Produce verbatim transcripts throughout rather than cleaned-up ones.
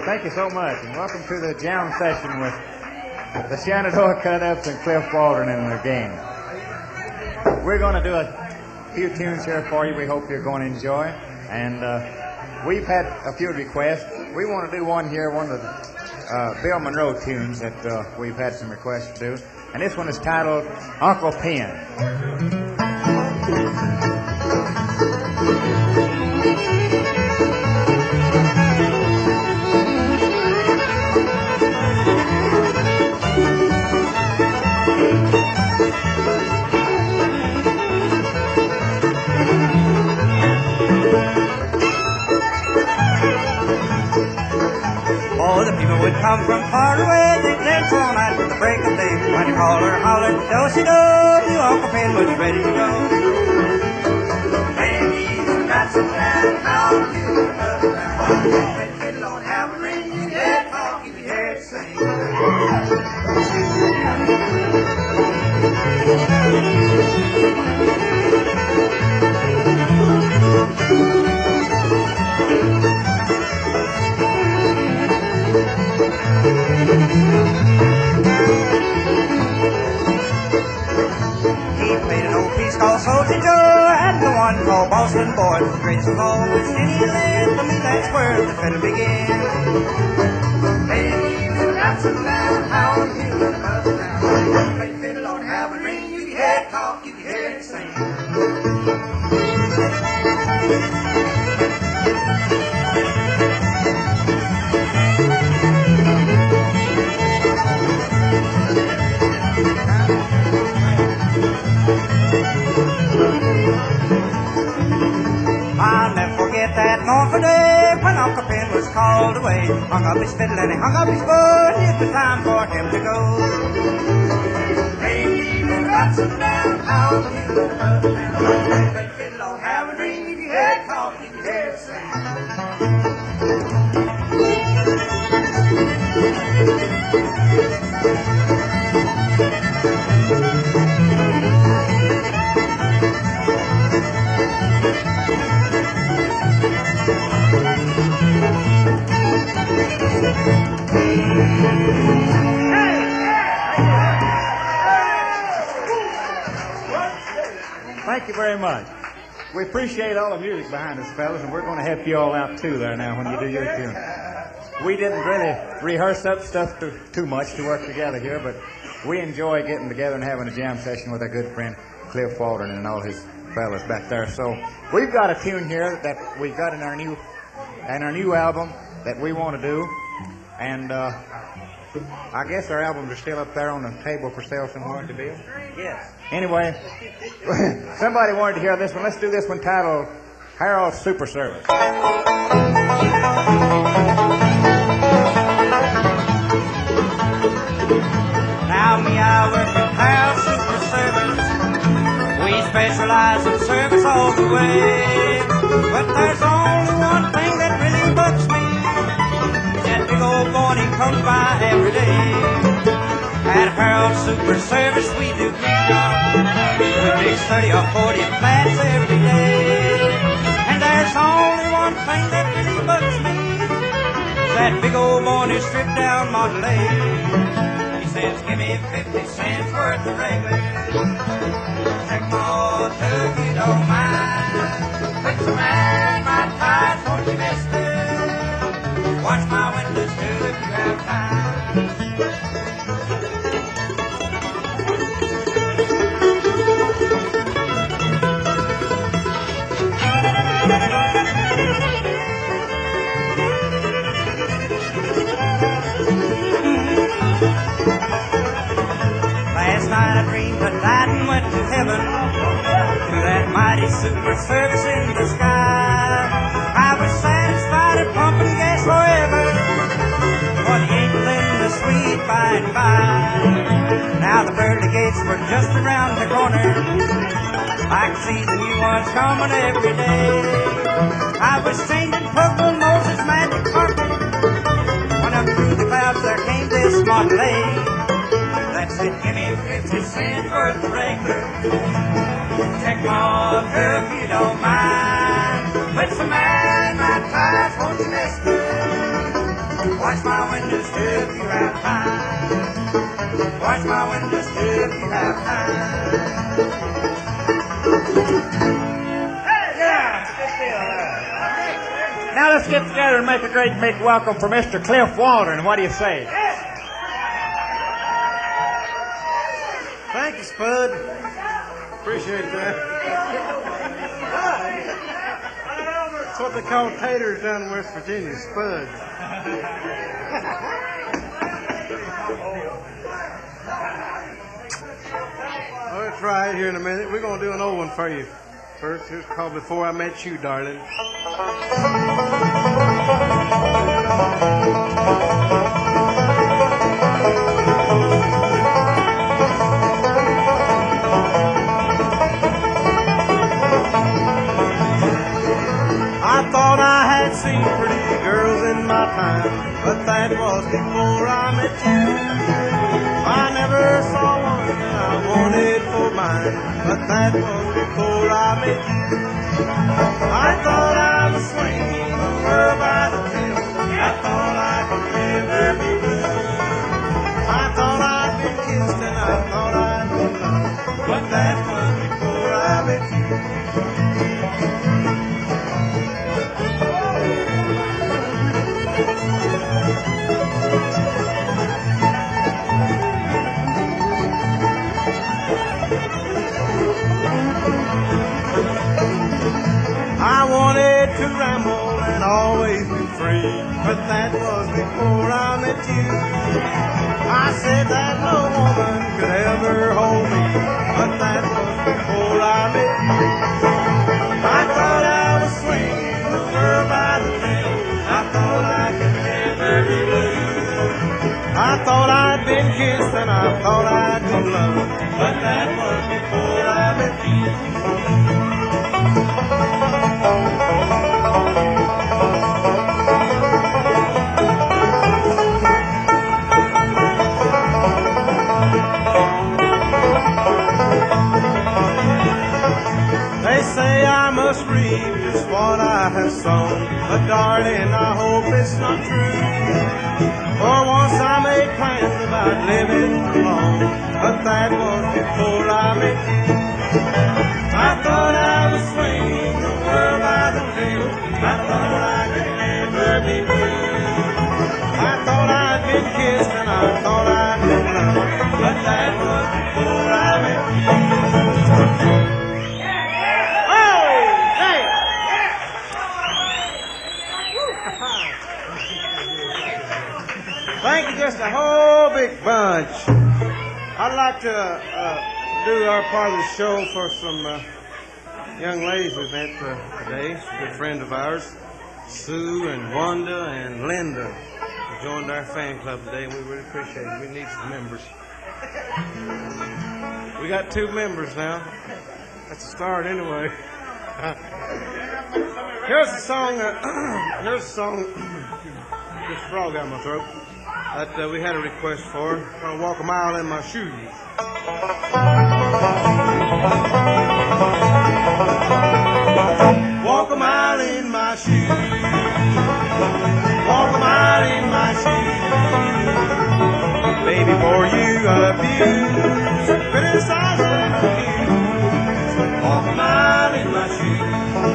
Thank you so much, and welcome to the jam session with the Shenandoah Cut-Ups and Cliff Waldron and their gang. We're going to do a few tunes here for you we hope you're going to enjoy, and uh, we've had a few requests. We want to do one here, one of the uh, Bill Monroe tunes that uh, we've had some requests to do, and this one is titled Uncle Pen. Would come from far away, they'd dance all night with the break of day. When you holler, holler, do-si-do, you Uncle Pen was ready to go. Baby, you got some land, how you love now. When you don't have a ring, you get talk, you hear it sing. Called Soldier Joe and the one called Boston Boy. The greatest of all was any land. For me, that's where the fiddle began. Baby, you got some land, how are you in love now? Play fiddle, don't have a ring, you can hear it talk, you can hear it sing. I'll never forget that mournful day when Uncle Pen was called away. Hung up his fiddle and he hung up his bow, and it was time for him to go. Baby, you got some down, how you love now. Play fiddle, don't have a ring, you can hear it talk, you can hear it sing. Thank you very much. We appreciate all the music behind us, fellas, and we're going to help you all out too there now when you do your tune. We didn't really rehearse up stuff too, too much to work together here, but we enjoy getting together and having a jam session with our good friend Cliff Waldron and all his fellas back there. So we've got a tune here that we've got in our new in our new album that we want to do, and uh, I guess our albums are still up there on the table for sale somewhere to be. Yes. Anyway, somebody wanted to hear this one. Let's do this one titled Harold's Super Service. Now me, I work at Harold's Super Service. We specialize in service all the way. But there's only one thing that really bugs me. That big old morning comes by every day. At Harold's Super Service we do clean up. We mix thirty or forty plants every day. And there's only one thing that really bugs me. That big old morning strip down Model A. He says, give me fifty cents worth of regular. Check my old tub, you don't mind. Put some air in my tires, won't you, mister? Watch my windows too if you have time. Last night I dreamed I died and went to heaven through that mighty super service in the sky. I was satisfied at pumping gas forever for the angel in the sweet by and by. Now the pearly gates were just around the corner. I could see the new ones coming every day. I was changing purple Moses' magic carpet when up through the clouds there came this Model A. That said, give me fifty cents worth of regular. Check my oil if you don't mind. Put some air in my tires, won't you, mister? Wash my windows too if you have time. Wash my windows too if you have time. Now let's get together and make a great big welcome for Mister Cliff Waldron. What do you say? Thank you, Spud. Appreciate that. That's what they call taters down in West Virginia, Spud. Oh, that's right, here in a minute. We're going to do an old one for you. First, here's called Before I Met You, Darling. I thought I had seen pretty girls in my time, but that was before I met you. I never saw one that I wanted for mine, but that was before I met you. I thought I was swinging the world by the tail. I thought I could never be blue. I thought I'd been kissed and I thought I'd been loved, but that was before I met you. I wanted to ramble and always be free, but that was before I met you. I said that no woman could ever hold me, but that was before I met you. I thought I was swinging the world by the tail. I thought I could never be blue. I thought I'd been kissed and I thought I'd been loved, but that was before I met you. They say I must reap just what I have sown, but darling, I hope it's not true. For once I made plans about living alone, but that was before I met you. I thought I was swinging the world by the tail. I thought I could never be blue. I thought I'd been kissed and I thought I'd been loved, but that was before I met you. Thank you, just a whole big bunch. I'd like to uh, do our part of the show for some uh, young ladies we met uh, today. Good friends of ours, Sue and Wanda and Linda, who joined our fan club today, and we really appreciate it. We need some members. We got two members now. That's a start anyway. Here's a song. Uh, here's a song. This frog out my throat. That uh, we had a request for. I'm gonna walk a mile in my shoes. Walk a mile in my shoes. Walk a mile in my shoes. Baby, for you abuse, criticize and abuse. Walk a mile in my shoes.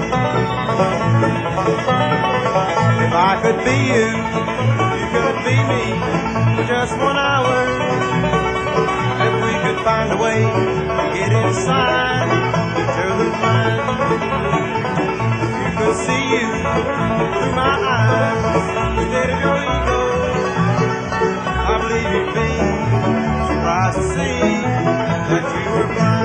If I could be you, you could be me for just one hour. If we could find a way to get inside each other's mind. If you could see you through my eyes instead of your ego, I believe you'd be surprised to see that you were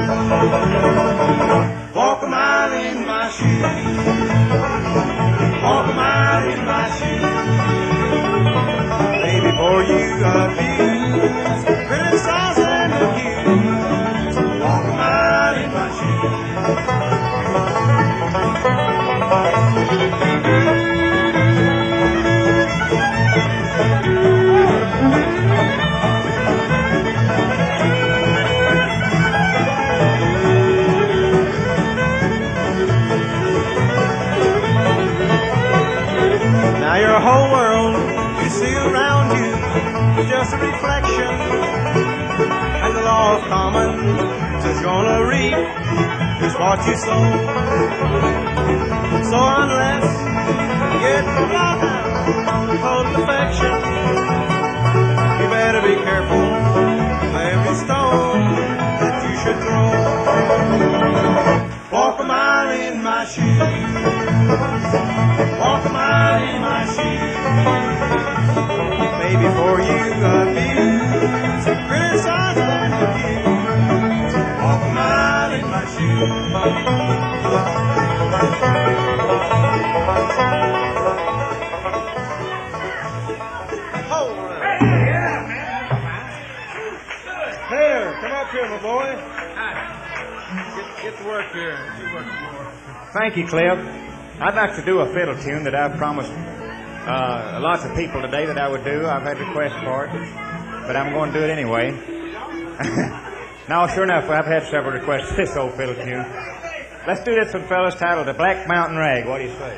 blind. Walk a mile in my shoes. Walk a mile in my shoes. Baby, for you abuse, criticize and accuse. Walk a mile in my shoes. Now your whole world you see around around you is just a reflection, and the law of commons is gonna reap just what you sow. So unless you get the bloodhound total affection, you better be careful of every stone that you should throw. Walk a mile in my shoes, walk a mile in my shoes. Baby, before you abuse, criticize and accuse. Walk a mile in my shoes. Hold it. Here, come up here, my boy. Get, get to work here. Get to work here. Thank you, Cliff. I'd like to do a fiddle tune that I've promised uh, lots of people today that I would do. I've had requests for it, but I'm going to do it anyway. Now, sure enough, I've had several requests for this old fiddle tune. Let's do this one, fellas, titled The Black Mountain Rag. What do you say?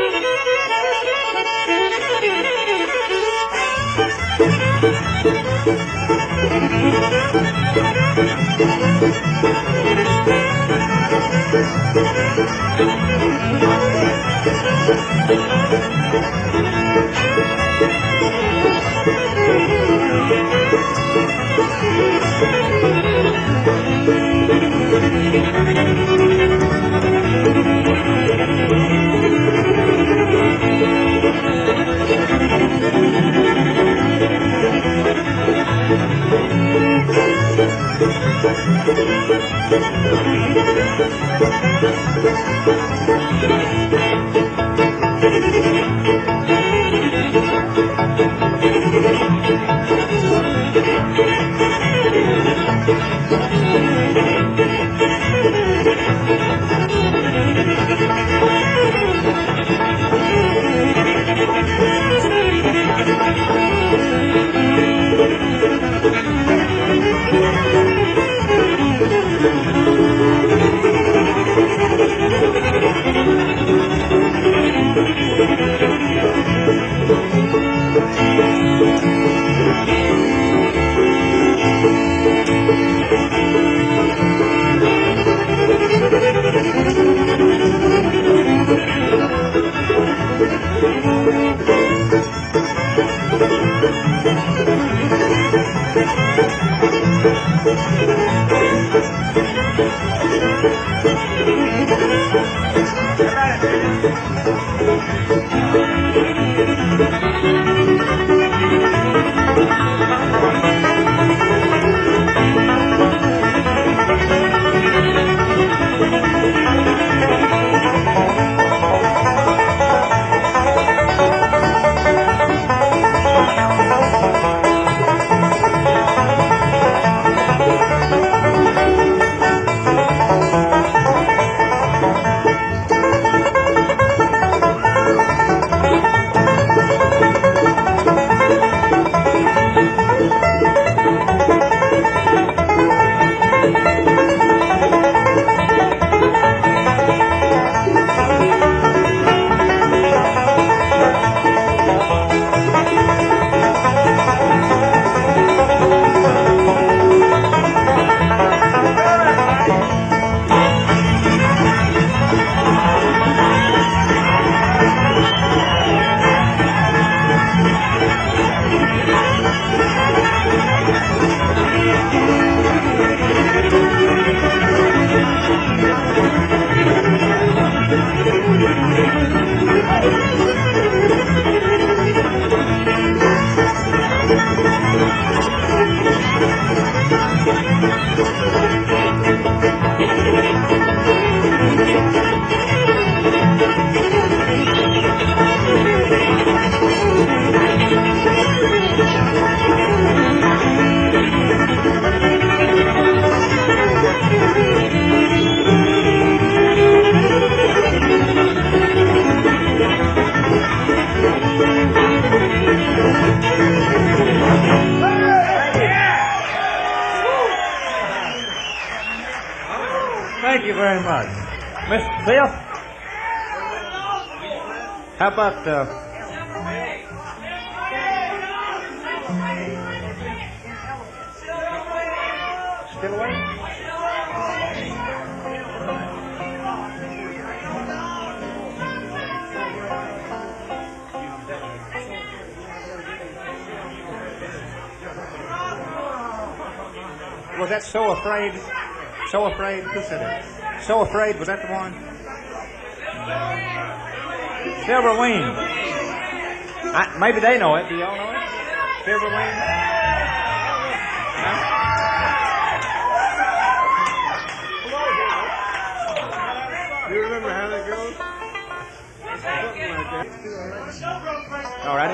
Thank you very much. Mister Cliff, how about, uh, Still away? Was that So Afraid? So Afraid? Who said it? So Afraid, was that the one? Silver Wing. I, maybe they know it. Do y'all know it? Silver Wing? No? Do you remember how that goes? Something like that. Alrighty.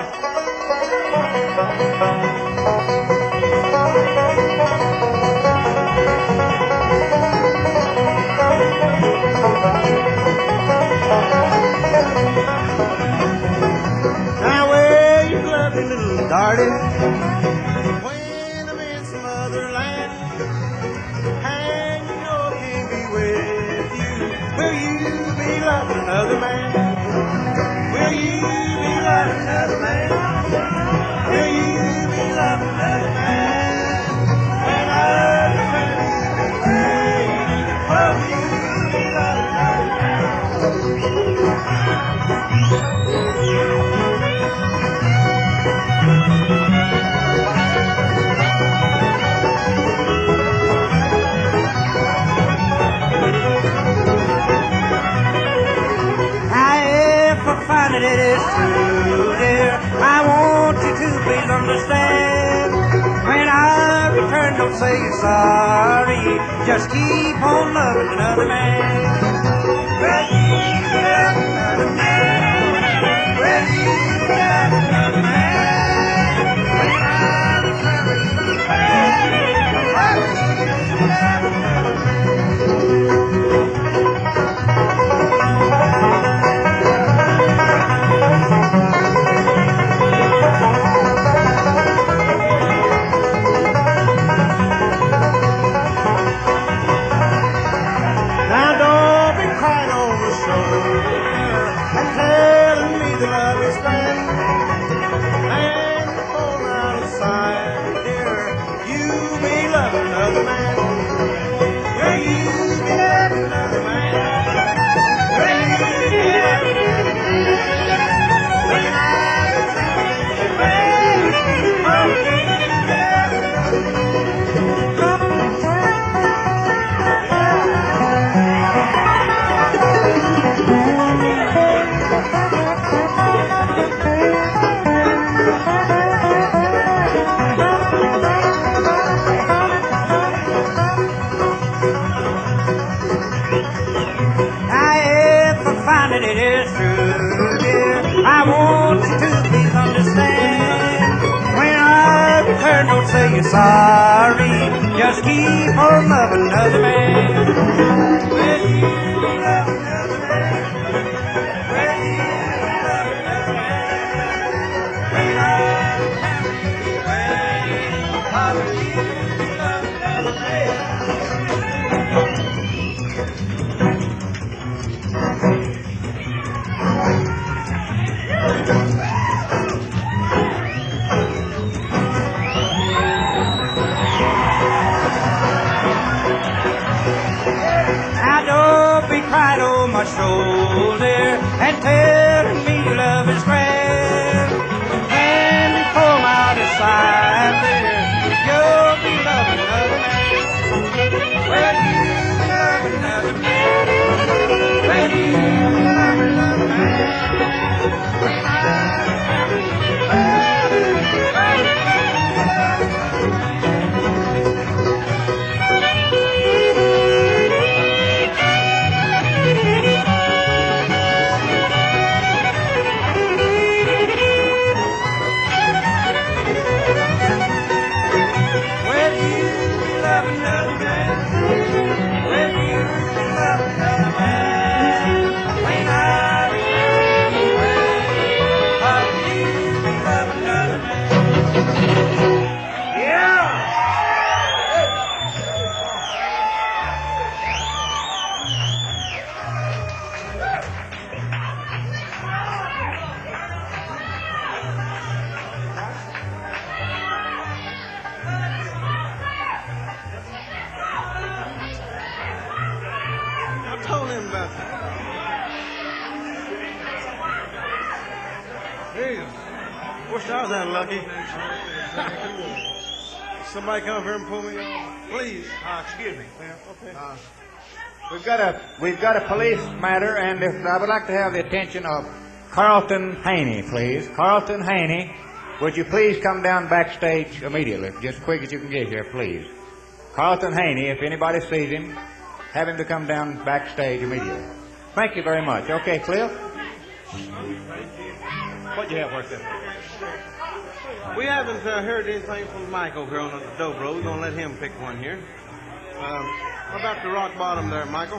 Now where you lovely little darling, when I'm in some other land, and you know I can't be with you, will you be loving another man? Will you be loving another man? Will you be loving another man? When I return away, will you be loving another man? It is true, dear. I want you to please understand. When I return, don't say you're sorry. Just keep on loving another man. Will you love another man? Will you love another man? When I return, will you love another man? It is true, dear. I want you to please understand. When I return, don't say you're sorry. Just keep on loving another man. Will you love another man? Will you love another man? When I return, will you love another man? Right on my shoulder and telling me love is grand. And before my disciple, you'll be loving another man. Well, you love another man. Well, you love another man. When I Y'all that lucky. Somebody come up here and pull me off, please. Uh, excuse me. Yeah, okay. Uh, we've got a we've got a police matter, and if I would like to have the attention of Carlton Haney, please. Carlton Haney, would you please come down backstage immediately, just quick as you can get here, please. Carlton Haney, if anybody sees him, have him to come down backstage immediately. Thank you very much. Okay, Cliff. What'd you have for us then? We haven't uh, heard anything from Mike over here on the dobro. We're going to let him pick one here. Um, how about the rock bottom there, Michael?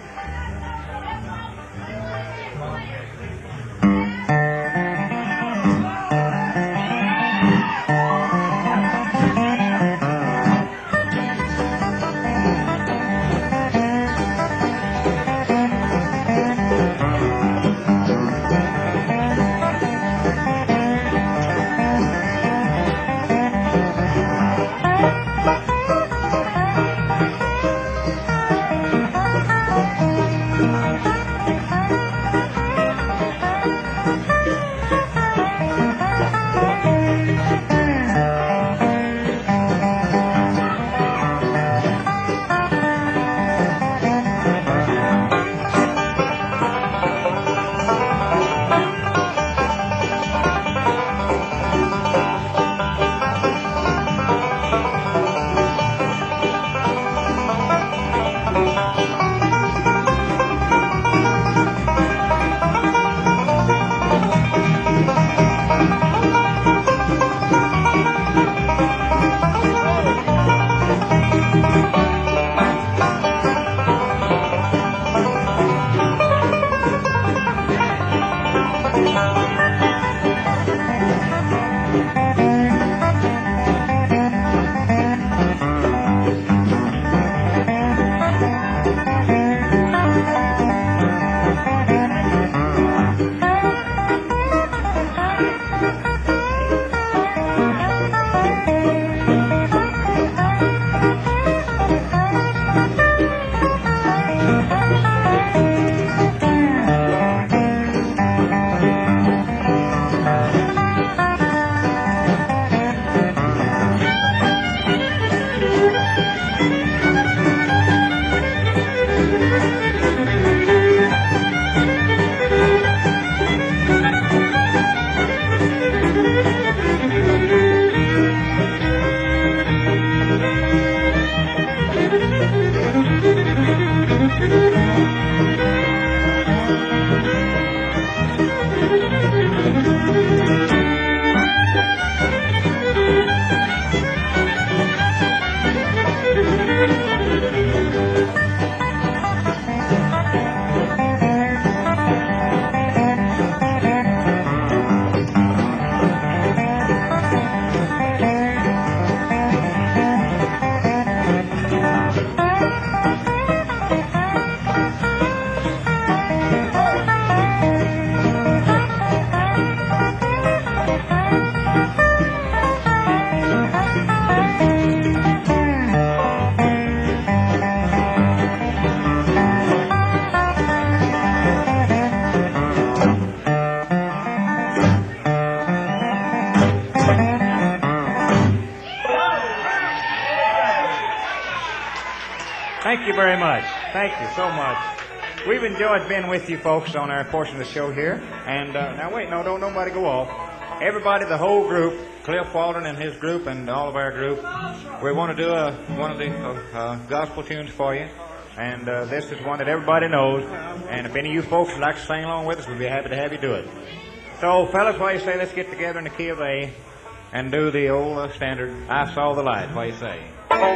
Thank you very much. Thank you so much. We've enjoyed being with you folks on our portion of the show here. And uh, now wait, no, don't nobody go off. Everybody, the whole group, Cliff Walden and his group and all of our group, we want to do a, one of the uh, uh, gospel tunes for you. And uh, this is one that everybody knows. And if any of you folks would like to sing along with us, we'd be happy to have you do it. So, fellas, what do you say? Let's get together in the key of A and do the old uh, standard, I Saw the Light. What do you say?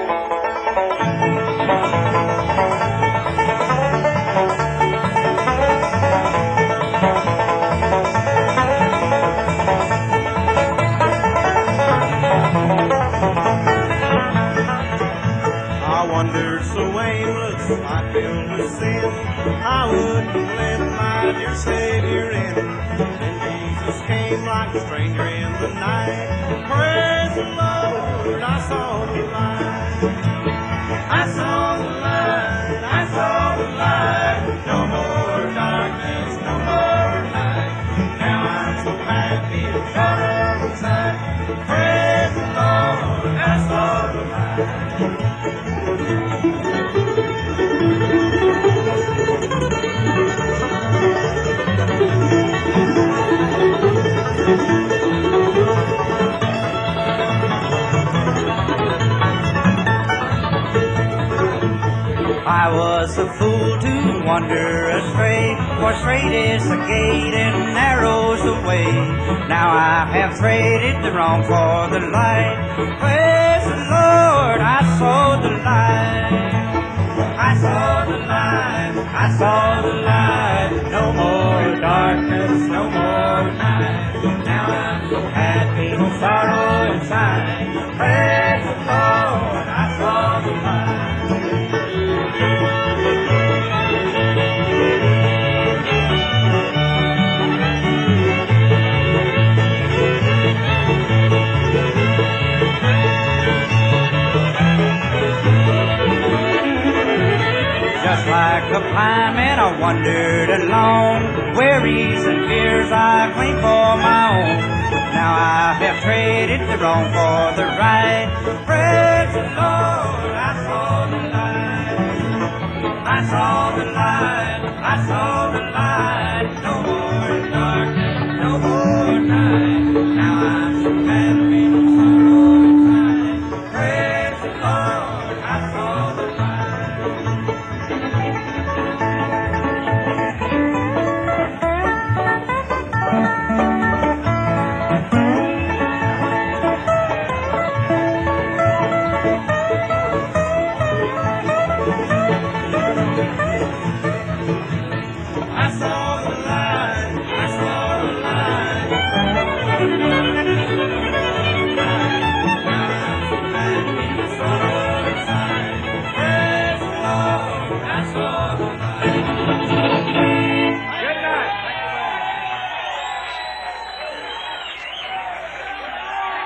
I wandered so aimless, I filled with sin, I wouldn't let my dear Savior in. Then Jesus came like a stranger in the night. Praise the Lord, I saw the light. I saw the light, I saw the light. No more darkness, no more night. Now I'm so happy and shut up inside. I was a fool to wander astray, for straight is the gate and narrow's the way. Now I have traded the wrong for the light. Praise the Lord, I saw the light. I saw the light, I saw the light. No more darkness, no more night. Now I'm so happy, no sorrow inside. Praise the Lord, I saw the light. Just like a blind man, I wandered alone. Worries and fears I claim for my own. Now I have traded the wrong for the right. Praise the Lord.